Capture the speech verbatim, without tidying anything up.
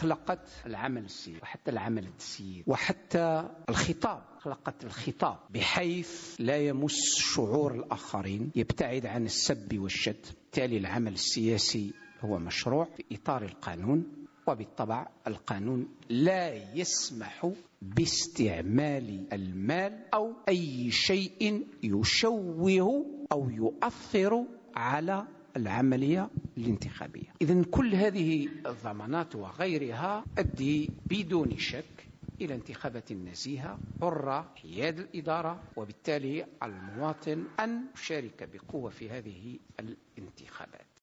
أخلقت العمل السياسي وحتى العمل السياسي وحتى الخطاب. أخلقت الخطاب بحيث لا يمس شعور الآخرين، يبتعد عن السب والشتم. بالتالي العمل السياسي هو مشروع في إطار القانون، وبالطبع القانون لا يسمح باستعمال المال أو أي شيء يشوه أو يؤثر على العملية الانتخابية. إذن كل هذه الضمانات وغيرها تؤدي بدون شك إلى انتخابات نزيهة حرة حياد الإدارة، وبالتالي على المواطن أن يشارك بقوة في هذه الانتخابات.